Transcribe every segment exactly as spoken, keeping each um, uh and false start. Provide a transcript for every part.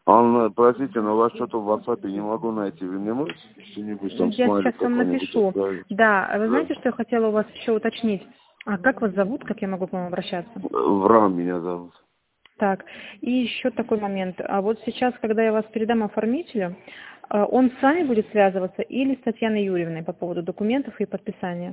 Анна, простите, но вас что-то в WhatsApp не могу найти. Вы не можете что-нибудь там Я смайлик сейчас вам какой-нибудь напишу. отправить? Да, а вы Да. знаете, что я хотела у вас еще уточнить? А как вас зовут, как я могу к вам обращаться? Врам меня зовут. Так, и еще такой момент. А вот сейчас, когда я вас передам оформителю, а, он с вами будет связываться или с Татьяной Юрьевной по поводу документов и подписания?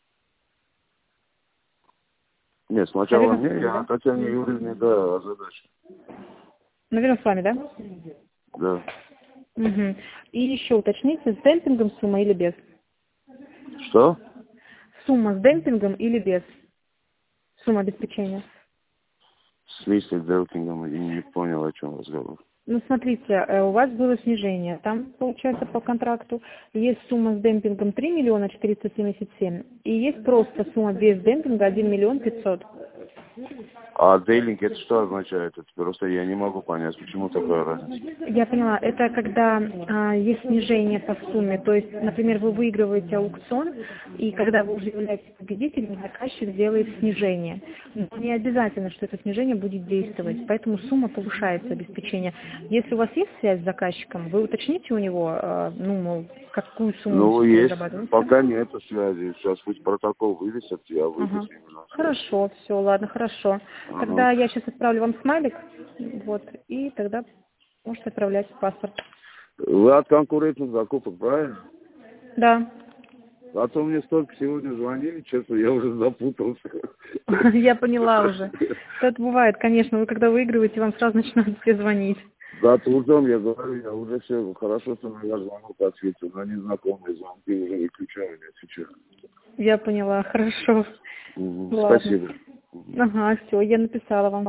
Нет, сначала Наверное, с мне, вами, я да? Татьяне Юрьевне, да, задача. Наверное, с вами, да? Да. Угу. И еще уточните, с демпингом сумма или без? Что? Сумма с демпингом или без? Сумма обеспечения. В смысле делкингом? Я не понял, о чем разговор. Ну, смотрите, э, у вас было снижение. Там, получается, по контракту есть сумма с демпингом три миллиона четыреста семьдесят семь, и есть просто сумма без демпинга один миллион пятьсот. А дейлинг это что означает? Это просто я не могу понять, почему такая разница. Я поняла, это когда а, есть снижение по сумме, то есть, например, вы выигрываете аукцион, и когда вы уже являетесь победителем, заказчик делает снижение. Но не обязательно, что это снижение будет действовать, поэтому сумма повышается, обеспечение. Если у вас есть связь с заказчиком, вы уточните у него, а, ну, мол, какую сумму Ну, вы есть, зарабатываете. пока нету связи. Сейчас пусть протокол вывесят, я выйду Ага. с ними на связь. Хорошо, все, ладно, хорошо. Ага. Тогда я сейчас отправлю вам смайлик, вот, и тогда можете отправлять паспорт. Вы от конкурентных закупок, правильно? Да. А то мне столько сегодня звонили, честно, я уже запутался. Я поняла уже. Это бывает, конечно, вы когда выигрываете, вам сразу начинают все звонить. Да, трудом, я говорю, я уже все, хорошо, что на ваш звонок ответил, на незнакомые звонки уже выключаю, не отвечаю. Я поняла, хорошо. Угу. Ладно. Спасибо. Ага, все, я написала вам.